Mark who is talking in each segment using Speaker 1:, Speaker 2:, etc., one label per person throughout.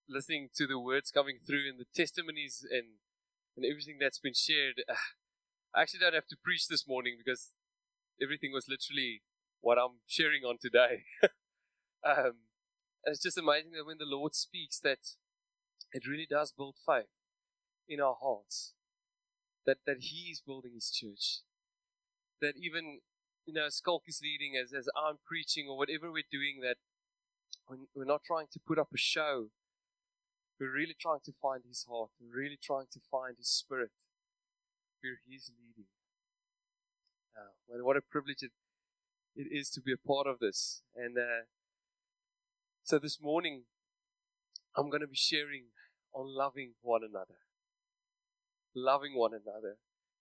Speaker 1: listening to the words coming through and the testimonies and everything that's been shared, I actually don't have to preach this morning because everything was literally what I'm sharing on today. And it's just amazing that when the Lord speaks, that it really does build faith in our hearts. That He is building His church. That even, Skulk is leading as I'm preaching or whatever we're doing, that we're not trying to put up a show. We're really trying to find His heart. We're really trying to find His Spirit where He's leading. What a privilege it is to be a part of this. And so this morning, I'm going to be sharing on loving one another. Loving one another.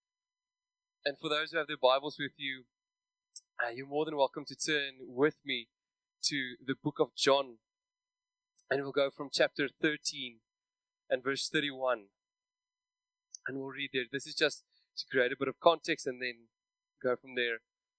Speaker 1: And for those who have their Bibles with you, you're more than welcome to turn with me to the book of John. And we'll go from chapter 13 and verse 31. And we'll read there. This is just to create a bit of context and then go from there.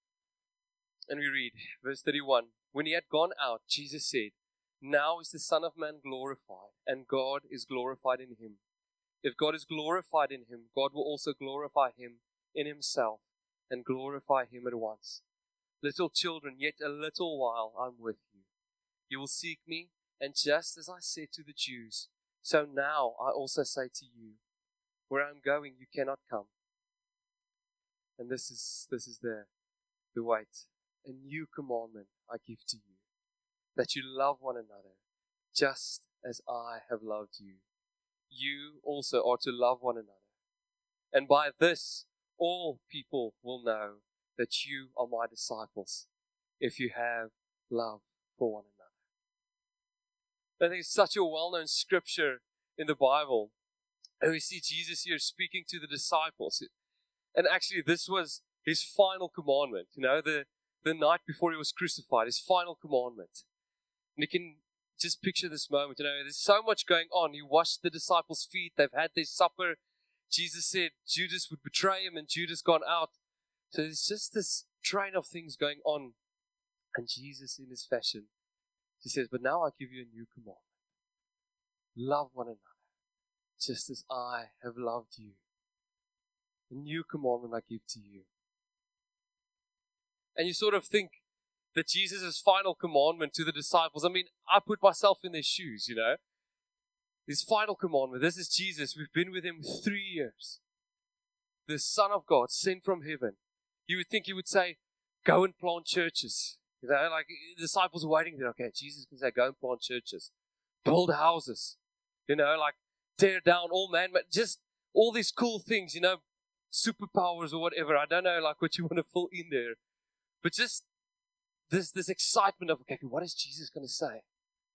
Speaker 1: And we read verse 31. When He had gone out, Jesus said, "Now is the Son of Man glorified, and God is glorified in Him. If God is glorified in Him, God will also glorify Him in Himself and glorify Him at once. Little children, yet a little while I'm with you. You will seek me, and just as I said to the Jews, so now I also say to you, where I'm going, you cannot come." And this is the weight. "A new commandment I give to you, that you love one another, just as I have loved you. You also are to love one another. And by this, all people will know that you are my disciples, if you have love for one another." I think it's such a well-known scripture in the Bible. And we see Jesus here speaking to the disciples. And actually, this was His final commandment. The night before He was crucified, His final commandment. And you can just picture this moment. There's so much going on. He washed the disciples' feet. They've had their supper. Jesus said Judas would betray Him, and Judas gone out. So there's just this train of things going on. And Jesus, in His fashion, He says, "But now I give you a new commandment. Love one another, just as I have loved you. A new commandment I give to you." And you sort of think that Jesus' final commandment to the disciples, I put myself in their shoes, His final commandment, this is Jesus. We've been with Him 3 years. The Son of God, sent from heaven. You would think He would say, "Go and plant churches." Like the disciples are waiting there. Okay, Jesus can say, "Go and plant churches. Build houses." Like tear down all man, but just all these cool things, superpowers or whatever. I don't know, like what you want to fill in there. But just this excitement of, okay, what is Jesus going to say?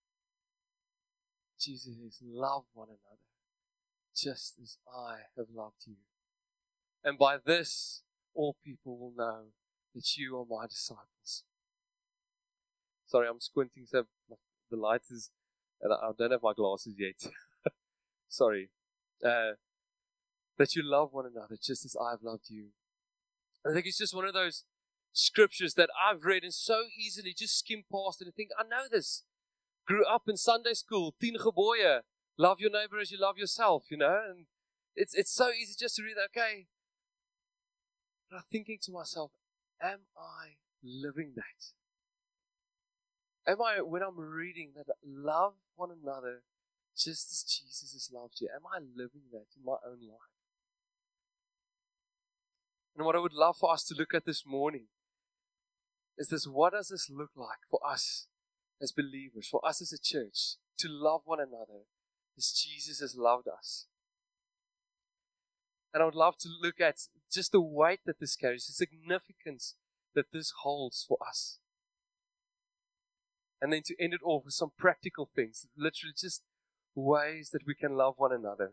Speaker 1: Jesus says, "Love one another, just as I have loved you. And by this, all people will know that you are my disciples." Sorry, I'm squinting, so the light is, and I don't have my glasses yet. Sorry. That you love one another, just as I've loved you. I think it's just one of those scriptures that I've read and so easily just skim past it and think, I know this. Grew up in Sunday school, 10 gebooie, love your neighbor as you love yourself, and it's so easy just to read that, okay. But I'm thinking to myself, am I living that? Am I, when I'm reading that, love one another just as Jesus has loved you, am I living that in my own life? And what I would love for us to look at this morning is this: what does this look like for us as believers, for us as a church, to love one another as Jesus has loved us? And I would love to look at just the weight that this carries, the significance that this holds for us. And then to end it off with some practical things, literally just ways that we can love one another.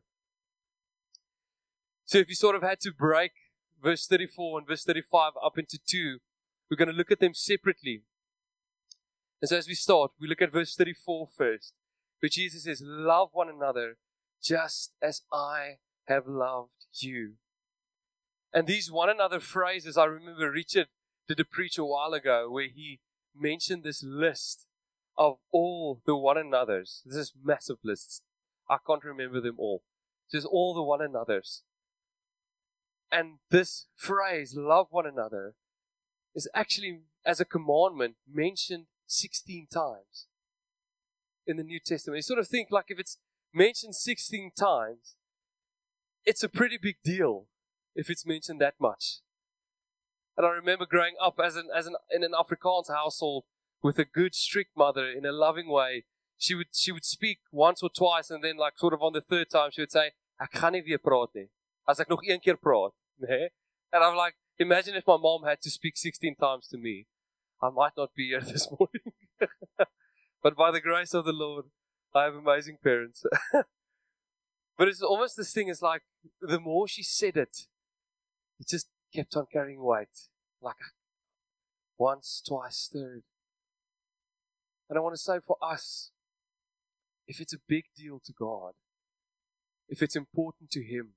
Speaker 1: So if you sort of had to break verse 34 and verse 35 up into two, we're going to look at them separately. And so as we start, we look at verse 34 first, where Jesus says, "Love one another just as I have loved you." And these one another phrases, I remember Richard did a preach a while ago where he mentioned this list of all the one another's. This is massive lists. I can't remember them all. Just all the one another's. And this phrase, love one another, is actually, as a commandment, mentioned 16 times in the New Testament. You sort of think like if it's mentioned 16 times, it's a pretty big deal if it's mentioned that much. And I remember growing up in an Afrikaans household with a good, strict mother in a loving way. She would speak once or twice, and then like sort of on the third time she would say, "Ek gaan nie weer praat nie. As ek nog een keer praat." Nee? And I'm like, imagine if my mom had to speak 16 times to me. I might not be here this morning. But by the grace of the Lord, I have amazing parents. But it's almost this thing is like, the more she said it, it just kept on carrying weight. Like once, twice, third. And I want to say for us, if it's a big deal to God, if it's important to Him,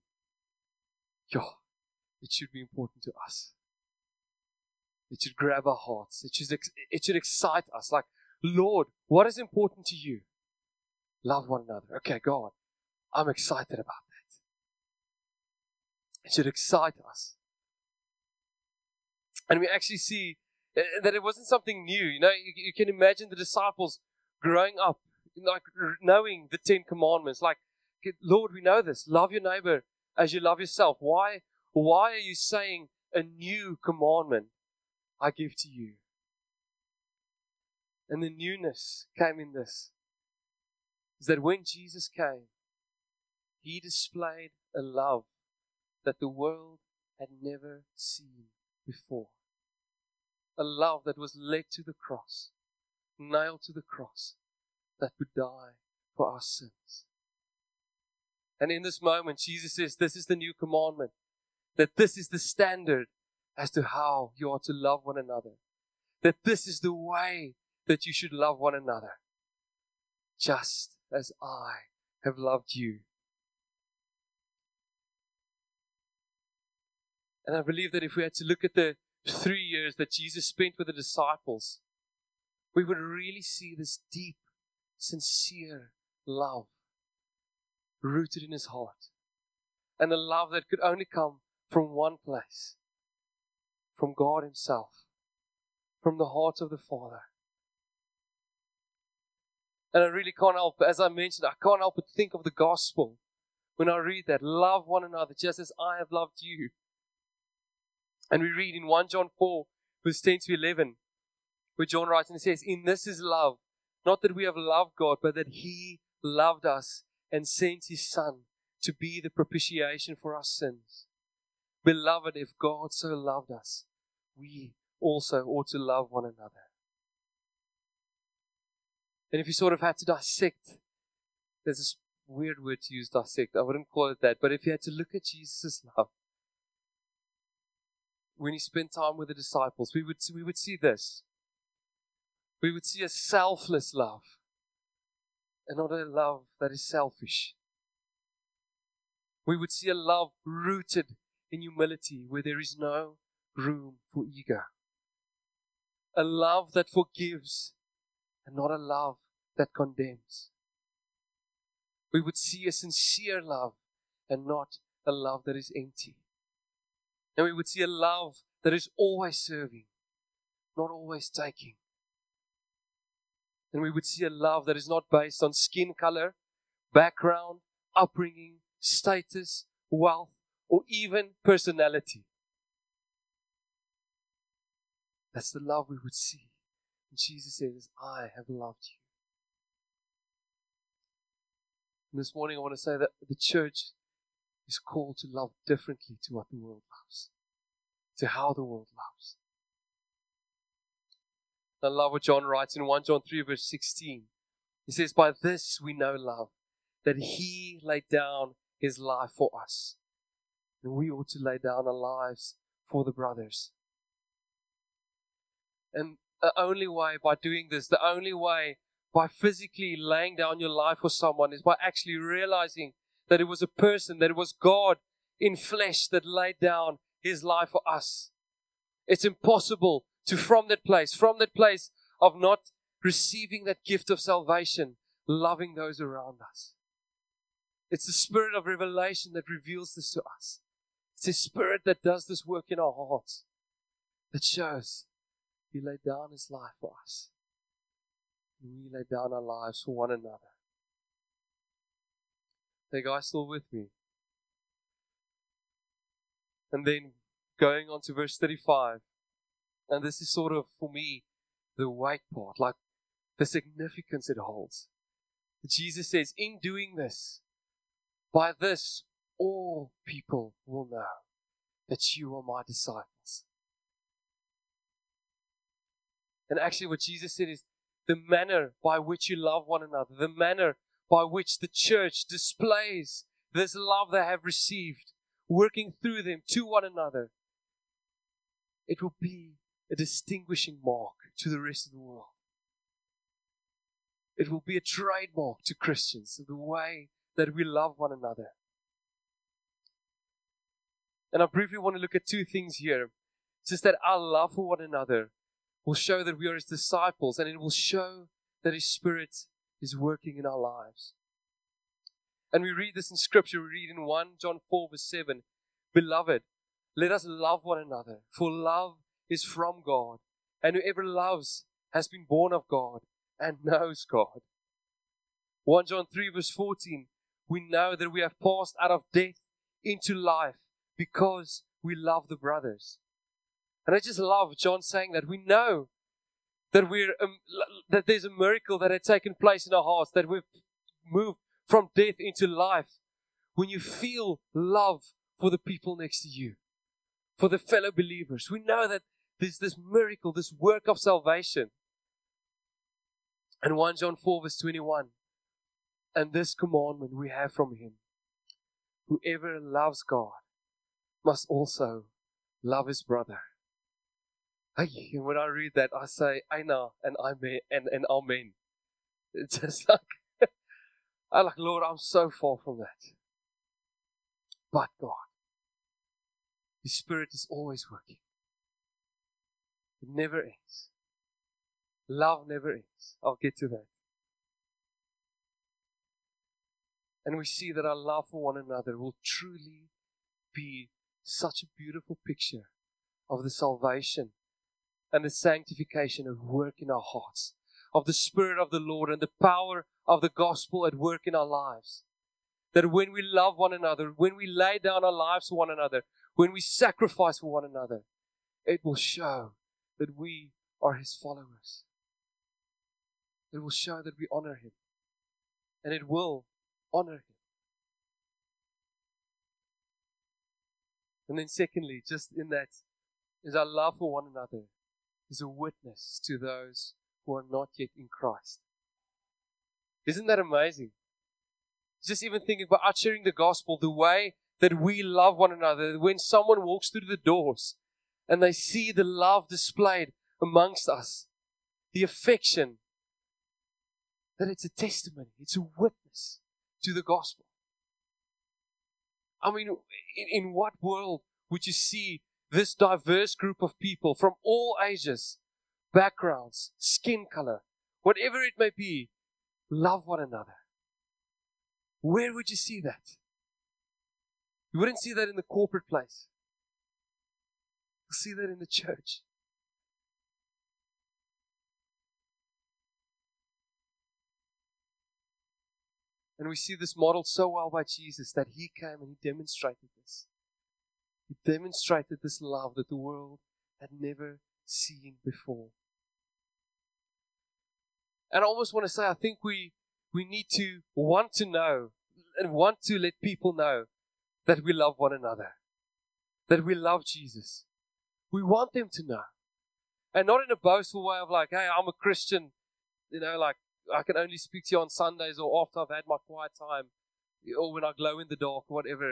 Speaker 1: it should be important to us. It should grab our hearts. It should excite us. Like, Lord, what is important to you? Love one another. Okay, God, I'm excited about that. It should excite us. And we actually see that it wasn't something new. You know, you can imagine the disciples growing up, like knowing the 10 commandments. Like, Lord, we know this. Love your neighbor as you love yourself. Why are you saying a new commandment I give to you? And the newness came in this. Is that when Jesus came, He displayed a love that the world had never seen before. A love that was led to the cross, nailed to the cross, that would die for our sins. And in this moment, Jesus says, this is the new commandment. That this is the standard as to how you are to love one another. That this is the way that you should love one another. Just as I have loved you. And I believe that if we had to look at the 3 years that Jesus spent with the disciples, we would really see this deep, sincere love rooted in His heart. And a love that could only come from one place, from God Himself, from the heart of the Father. And I really can't help, as I mentioned, I can't help but think of the gospel when I read that. Love one another just as I have loved you. And we read in 1 John 4, verse 10 to 11, where John writes and he says, in this is love, not that we have loved God, but that He loved us and sent His Son to be the propitiation for our sins. Beloved, if God so loved us, we also ought to love one another. And if you sort of had to dissect, there's this weird word to use, dissect. I wouldn't call it that. But if you had to look at Jesus' love, when He spent time with the disciples, we would see this. We would see a selfless love, and not a love that is selfish. We would see a love rooted in humility, where there is no room for ego. A love that forgives, and not a love that condemns. We would see a sincere love, and not a love that is empty. And we would see a love that is always serving, not always taking. And we would see a love that is not based on skin color, background, upbringing, status, wealth, or even personality. That's the love we would see. And Jesus says, I have loved you. And this morning I want to say that the church is called to love differently to what the world loves, to how the world loves. I love what John writes in 1 John 3 verse 16. He says, by this we know love, that He laid down His life for us. And we ought to lay down our lives for the brothers. And the only way by doing this, the only way by physically laying down your life for someone is by actually realizing that it was a person, that it was God in flesh that laid down His life for us. It's impossible to, from that place of not receiving that gift of salvation, loving those around us. It's the Spirit of revelation that reveals this to us. It's His Spirit that does this work in our hearts, that shows He laid down His life for us. And we lay down our lives for one another. Are you guys still with me? And then going on to verse 35. And this is sort of, for me, the weight part, like the significance it holds. Jesus says, in doing this, by this, all people will know that you are my disciples. And actually what Jesus said is, the manner by which you love one another, the manner by which the church displays this love they have received, working through them to one another, it will be a distinguishing mark to the rest of the world. It will be a trademark to Christians, the way that we love one another. And I briefly want to look at two things here. It's just that our love for one another will show that we are His disciples, and it will show that His Spirit is working in our lives. And we read this in Scripture. We read in 1 John 4 verse 7, Beloved, let us love one another, for love is from God, and whoever loves has been born of God and knows God. 1 John 3 verse 14, we know that we have passed out of death into life because we love the brothers. And I just love John saying that. We know that that there's a miracle that had taken place in our hearts, that we've moved from death into life. When you feel love for the people next to you, for the fellow believers, we know that there's this miracle, this work of salvation. And 1 John 4 verse 21, and this commandment we have from Him, whoever loves God must also love his brother. Hey, when I read that, I say, Aina and Amen and Amen. It's just like, I'm like, Lord, I'm so far from that. But God, His Spirit is always working. It never ends. Love never ends. I'll get to that. And we see that our love for one another will truly be such a beautiful picture of the salvation and the sanctification at work in our hearts, of the Spirit of the Lord and the power of the gospel at work in our lives. That when we love one another, when we lay down our lives for one another, when we sacrifice for one another, it will show that we are His followers. It will show that we honor Him. And it will honor Him. And then secondly, just in that, is our love for one another is a witness to those who are not yet in Christ. Isn't that amazing? Just even thinking about ushering the gospel, the way that we love one another, when someone walks through the doors and they see the love displayed amongst us, the affection, that it's a testimony, it's a witness to the gospel. I mean, in what world would you see this diverse group of people from all ages, backgrounds, skin color, whatever it may be, love one another? Where would you see that? You wouldn't see that in the corporate place. You'll see that in the church. And we see this modeled so well by Jesus that He came and He demonstrated this. He demonstrated this love that the world had never seen before. And I almost want to say, I think we need to want to know and want to let people know that we love one another, that we love Jesus. We want them to know. And not in a boastful way of like, hey, I'm a Christian, like I can only speak to you on Sundays or after I've had my quiet time or when I glow in the dark or whatever.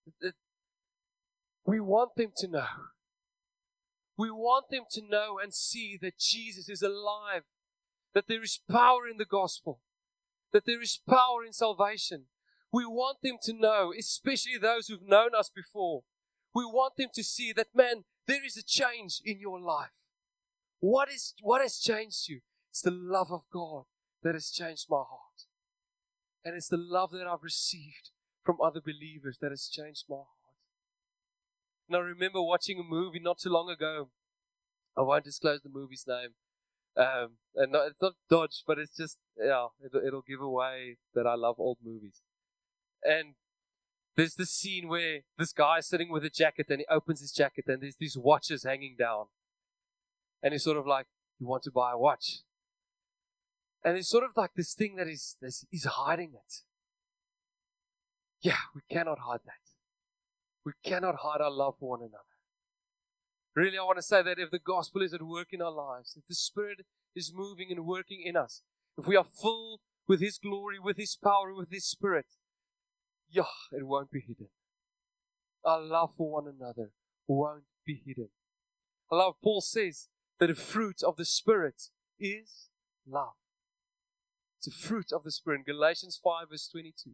Speaker 1: We want them to know. We want them to know and see that Jesus is alive, that there is power in the gospel, that there is power in salvation. We want them to know, especially those who've known us before. We want them to see that, man, there is a change in your life. What has changed you? It's the love of God that has changed my heart. And it's the love that I've received from other believers that has changed my heart. And I remember watching a movie not too long ago. I won't disclose the movie's name. It's not Dodge, but it's just, it'll give away that I love old movies. And there's this scene where this guy is sitting with a jacket and he opens his jacket and there's these watches hanging down. And he's sort of like, you want to buy a watch? And it's sort of like this thing that he's hiding it. Yeah, we cannot hide that. We cannot hide our love for one another. Really, I want to say that if the gospel is at work in our lives, if the Spirit is moving and working in us, if we are full with His glory, with His power, with His Spirit, it won't be hidden. Our love for one another won't be hidden. I love Paul says that the fruit of the Spirit is love. It's a fruit of the Spirit. Galatians 5 verse 22.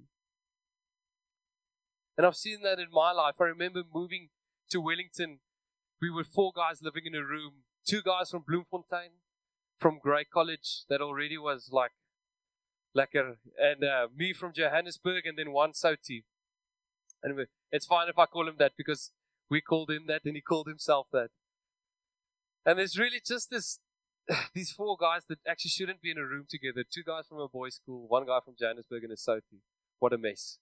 Speaker 1: And I've seen that in my life. I remember moving to Wellington. We were 4 guys living in a room. 2 guys from Bloemfontein, from Grey College, that already was like lekker, and me from Johannesburg, and then 1 Soutie. Anyway, it's fine if I call him that because we called him that and he called himself that. And there's really just these 4 guys that actually shouldn't be in a room together. 2 guys from a boys' school, 1 guy from Johannesburg and a Soutie. What a mess.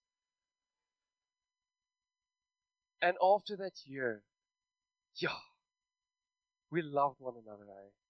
Speaker 1: And after that year, we loved one another,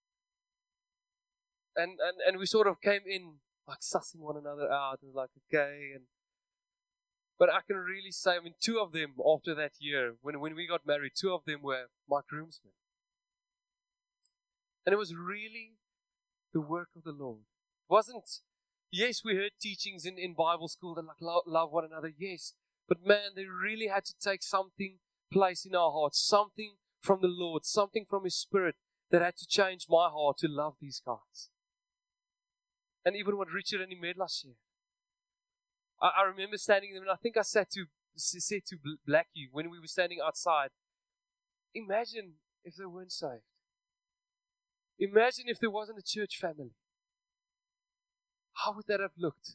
Speaker 1: eh? And we sort of came in like sussing one another out and like, okay. But I can really say, 2 of them after that year, when we got married, 2 of them were my groomsmen. And it was really the work of the Lord. It wasn't, yes, we heard teachings in Bible school that like love one another, yes. But man, they really had to take something place in our hearts, something from the Lord, something from His Spirit that had to change my heart to love these guys. And even what Richard and Imelda shared. I remember standing there, and I think I said to Blackie when we were standing outside, imagine if they weren't saved. Imagine if there wasn't a church family. How would that have looked?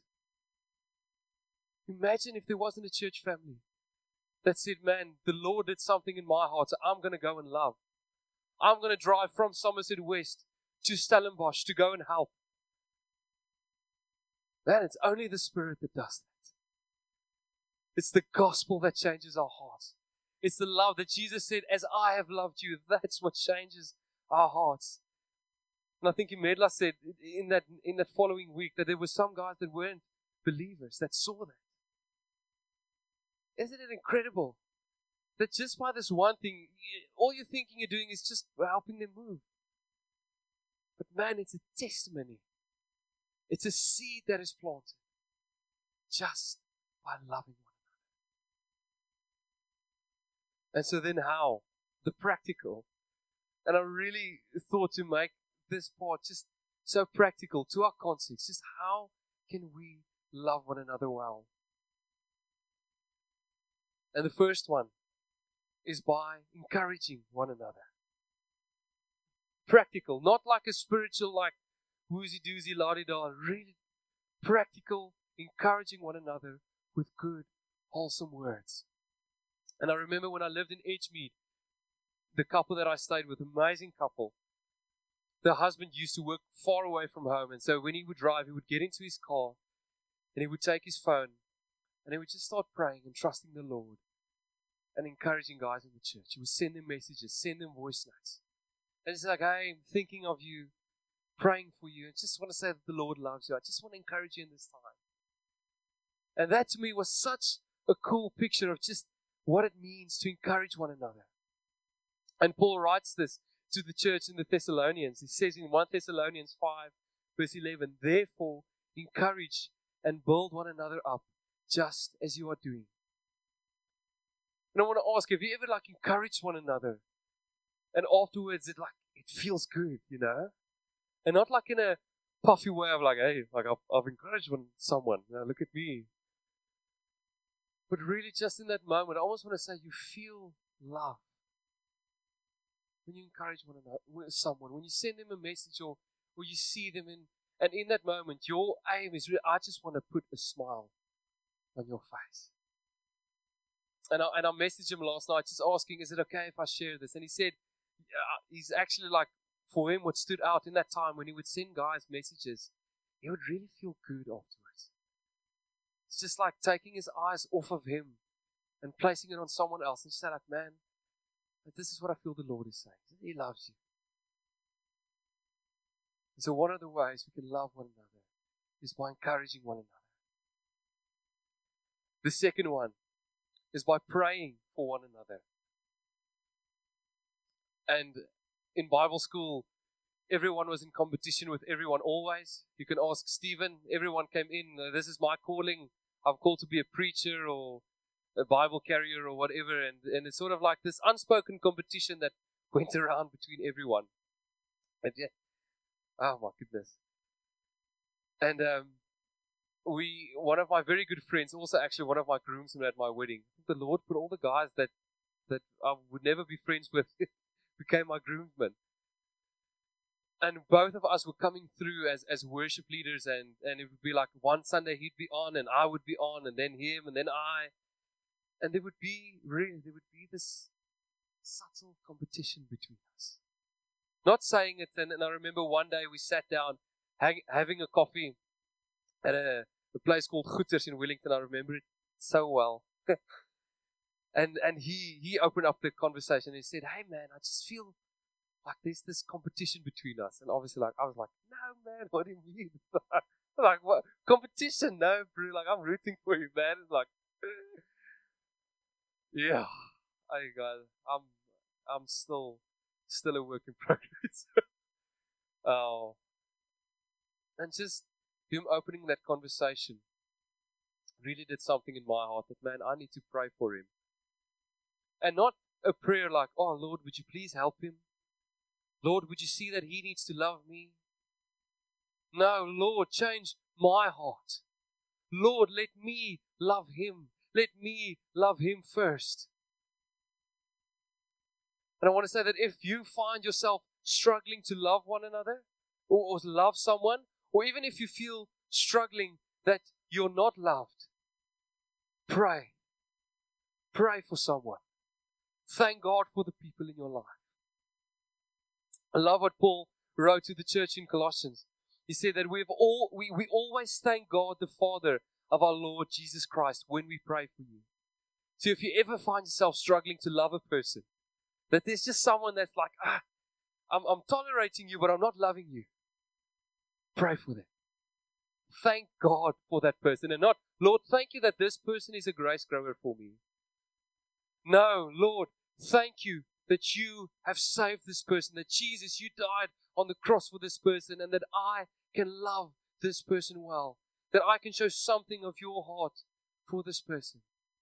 Speaker 1: Imagine if there wasn't a church family that said, man, the Lord did something in my heart, so I'm going to go and love. I'm going to drive from Somerset West to Stellenbosch to go and help. Man, it's only the Spirit that does that. It's the gospel that changes our hearts. It's the love that Jesus said, as I have loved you, that's what changes our hearts. And I think Imelda said in that following week that there were some guys that weren't believers that saw that. Isn't it incredible that just by this one thing, all you're thinking you're doing is just helping them move? But man, it's a testimony. It's a seed that is planted just by loving one another. And so then how? The practical. And I really thought to make this part just so practical to our context. Just how can we love one another well? And the first one is by encouraging one another. Practical, not like a spiritual, like woozy-doozy, la-di-da. Really practical, encouraging one another with good, wholesome words. And I remember when I lived in Edgemead, the couple that I stayed with, amazing couple, the husband used to work far away from home. And so when he would drive, he would get into his car and he would take his phone and he would just start praying and trusting the Lord and encouraging guys in the church. He would send them messages, send them voice notes. And it's like, hey, I'm thinking of you, praying for you. I just want to say that the Lord loves you. I just want to encourage you in this time. And that to me was such a cool picture of just what it means to encourage one another. And Paul writes this to the church in the Thessalonians. He says in 1 Thessalonians 5 verse 11, therefore encourage and build one another up just as you are doing. And I want to ask, have you ever encouraged one another and afterwards it feels good, And not in a puffy way of hey, I've encouraged someone, look at me. But really just in that moment, I almost want to say you feel love. When you encourage one another, someone, when you send them a message or or you see them and in that moment, your aim is, I just want to put a smile on your face. And I messaged him last night just asking, is it okay if I share this? And he said, he's actually like, for him, what stood out in that time when he would send guys messages, he would really feel good afterwards. It's just like taking his eyes off of him and placing it on someone else and say like, man, this is what I feel the Lord is saying. He loves you. And so one of the ways we can love one another is by encouraging one another. The second one is by praying for one another. And in Bible school, everyone was in competition with everyone always. You can ask Stephen, everyone came in, this is my calling. I'm called to be a preacher or a Bible carrier or whatever. And it's sort of like this unspoken competition that went around between everyone. And yeah, oh my goodness. And one of my very good friends, also actually one of my groomsmen at my wedding, the Lord put all the guys that I would never be friends with became my groomsmen. And both of us were coming through as worship leaders, and it would be like one Sunday he'd be on and I would be on, and then him and then I. And there would be this subtle competition between us. Not saying it, and I remember one day we sat down having a coffee at a place called Goeters in Wellington. I remember it so well. and he opened up the conversation and he said, hey man, I just feel like there's this competition between us. And obviously like I was like, no man, what do you mean? Like what competition? No, bro, like I'm rooting for you, man. It's like yeah. Hey guys, I'm still a work in progress. Oh. And just him opening that conversation really did something in my heart that, man, I need to pray for him. And not a prayer like, oh, Lord, would you please help him? Lord, would you see that he needs to love me? No, Lord, change my heart. Lord, let me love him. Let me love him first. And I want to say that if you find yourself struggling to love one another or love someone, or even if you feel struggling that you're not loved, pray. Pray for someone. Thank God for the people in your life. I love what Paul wrote to the church in Colossians. He said that we always thank God the Father of our Lord Jesus Christ when we pray for you. So if you ever find yourself struggling to love a person, that there's just someone that's like, I'm tolerating you, but I'm not loving you. Pray for them. Thank God for that person. And not, Lord, thank you that this person is a grace grower for me. No, Lord, thank you that you have saved this person, that Jesus, you died on the cross for this person, and that I can love this person well, that I can show something of your heart for this person.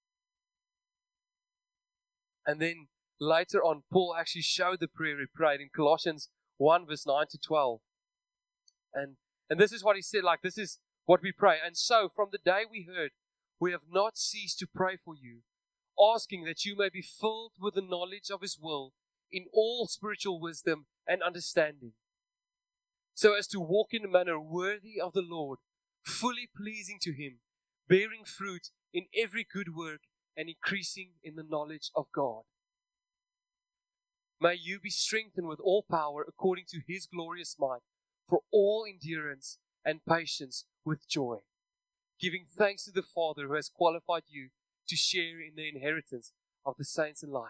Speaker 1: And then later on, Paul actually showed the prayer he prayed in Colossians 1 verse 9 to 12. And this is what he said, like, this is what we pray. And so, from the day we heard, we have not ceased to pray for you, asking that you may be filled with the knowledge of His will in all spiritual wisdom and understanding, so as to walk in a manner worthy of the Lord, fully pleasing to Him, bearing fruit in every good work and increasing in the knowledge of God. May you be strengthened with all power according to His glorious might, for all endurance and patience with joy, giving thanks to the Father who has qualified you to share in the inheritance of the saints in light.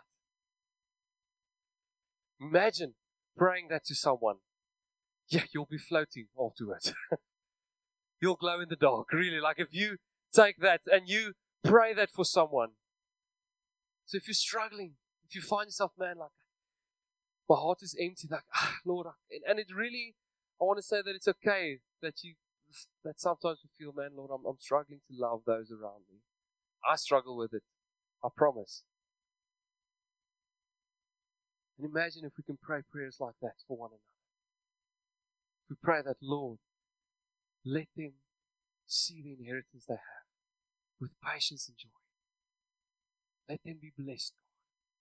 Speaker 1: Imagine praying that to someone. Yeah, you'll be floating afterwards. You'll glow in the dark, really. Like if you take that and you pray that for someone. So if you're struggling, if you find yourself, man, like, my heart is empty, like, Lord, and it really, I want to say that it's okay that sometimes you feel, man, Lord, I'm struggling to love those around me. I struggle with it. I promise. And imagine if we can pray prayers like that for one another. We pray that, Lord, let them see the inheritance they have with patience and joy. Let them be blessed,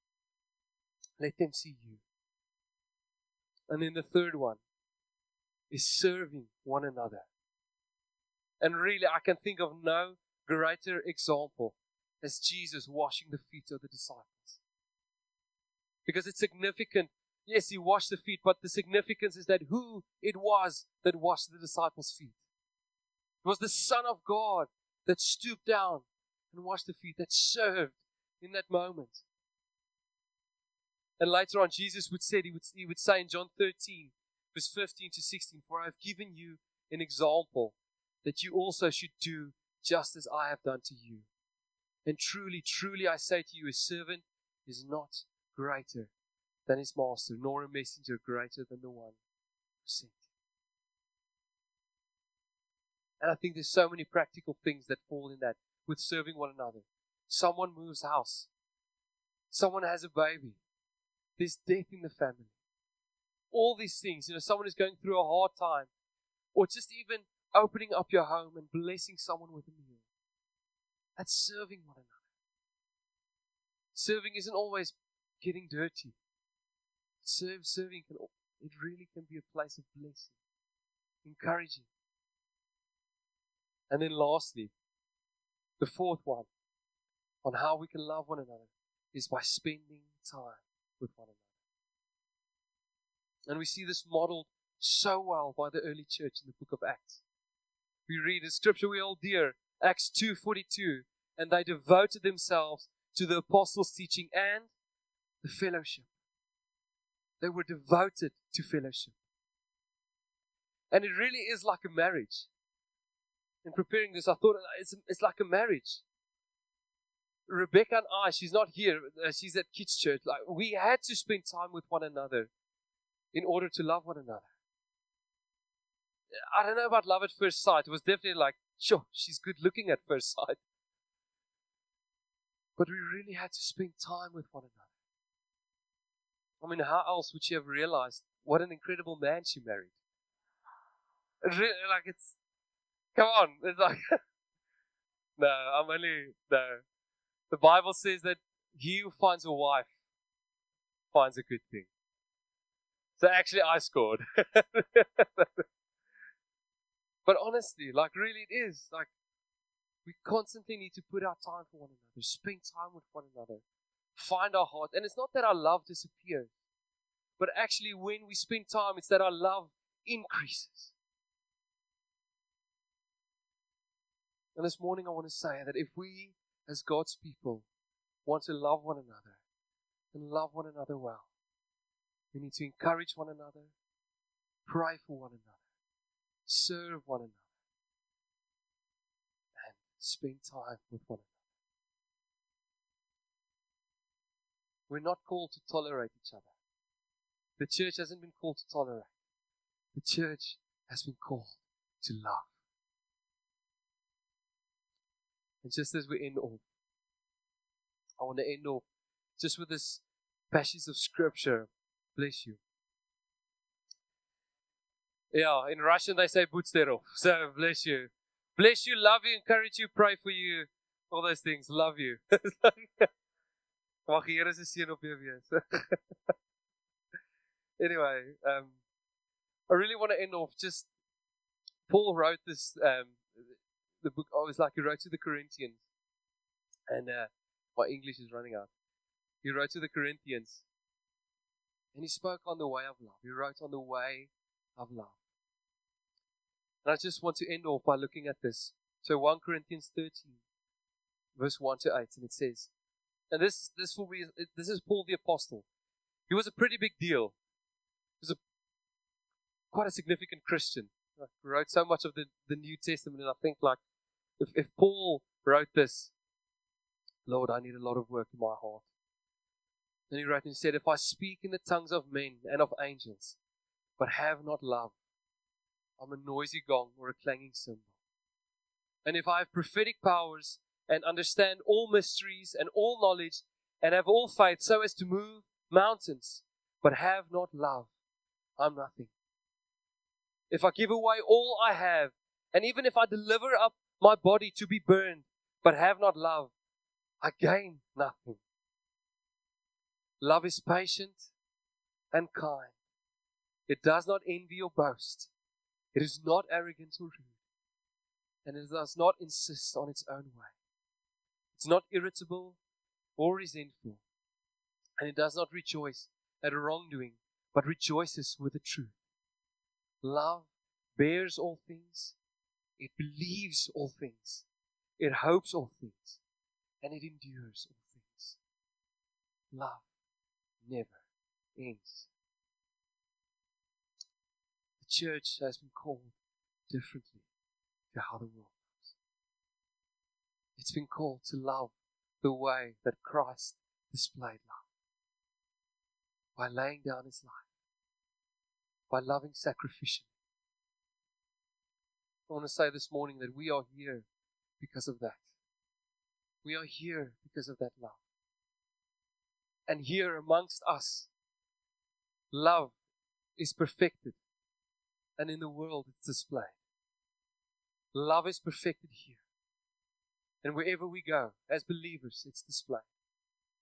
Speaker 1: God. Let them see you. And then the third one is serving one another. And really, I can think of no greater example as Jesus washing the feet of the disciples. Because it's significant. Yes, he washed the feet, but the significance is that who it was that washed the disciples' feet. It was the Son of God that stooped down and washed the feet, that served in that moment. And later on, Jesus would say, he would say in John 13, verse 15 to 16, "For I have given you an example that you also should do just as I have done to you. And truly, truly I say to you, a servant is not greater than his master, nor a messenger greater than the one who sent him." And I think there's so many practical things that fall in that with serving one another. Someone moves house. Someone has a baby. There's death in the family. All these things, someone is going through a hard time. Or just even opening up your home and blessing someone with a meal. That's serving one another. Serving isn't always getting dirty. Serving it really can be a place of blessing, encouraging. And then lastly, the fourth one on how we can love one another is by spending time with one another. And we see this modeled so well by the early church in the book of Acts. We read a scripture we hold dear, Acts 2:42, "And they devoted themselves to the apostles' teaching and the fellowship." They were devoted to fellowship. And it really is like a marriage. In preparing this, I thought it's like a marriage. Rebecca and I, she's not here, she's at Kids Church. We had to spend time with one another in order to love one another. I don't know about love at first sight. It was definitely like, sure, she's good looking at first sight. But we really had to spend time with one another. I mean, how else would she have realized what an incredible man she married? Come on. It's like, no. The Bible says that he who finds a wife finds a good thing. So actually I scored. But honestly, really it is. We constantly need to put our time for one another, spend time with one another, find our heart. And it's not that our love disappears, but actually when we spend time, it's that our love increases. And this morning I want to say that if we, as God's people, want to love one another and love one another well, we need to encourage one another, pray for one another, serve one another, and spend time with one another. We're not called to tolerate each other. The church hasn't been called to tolerate. The church has been called to love. And just as we end off, I want to end off just with this passage of scripture. Bless you. Yeah, in Russian they say "Budsterov." So bless you. Bless you, love you, encourage you, pray for you. All those things. Love you. Mag die Here se seën op jou wees. Anyway, I really want to end off just, Paul wrote this, the book, he wrote to the Corinthians, and my English is running out. He wrote to the Corinthians, and he spoke on the way of love. He wrote on the way of love. And I just want to end off by looking at this. So 1 Corinthians 13, verse 1 to 8, and it says, and this is Paul the Apostle. He was a pretty big deal. He was quite a significant Christian. He wrote so much of the New Testament, and I think if Paul wrote this, Lord, I need a lot of work in my heart. Then he wrote and said, if I speak in the tongues of men and of angels, but have not love, I'm a noisy gong or a clanging cymbal. And if I have prophetic powers and understand all mysteries and all knowledge and have all faith so as to move mountains, but have not love, I'm nothing. If I give away all I have, and even if I deliver up my body to be burned, but have not love, I gain nothing. Love is patient and kind. It does not envy or boast. It is not arrogant or rude. And it does not insist on its own way. It's not irritable or resentful. And it does not rejoice at wrongdoing, but rejoices with the truth. Love bears all things. It believes all things. It hopes all things. And it endures all things. Love never ends. The church has been called differently to how the world loves. It's been called to love the way that Christ displayed love. By laying down His life. By loving sacrificially. I want to say this morning that we are here because of that. We are here because of that love. And here amongst us, love is perfected. And in the world it's displayed. Love is perfected here. And wherever we go, as believers, it's displayed.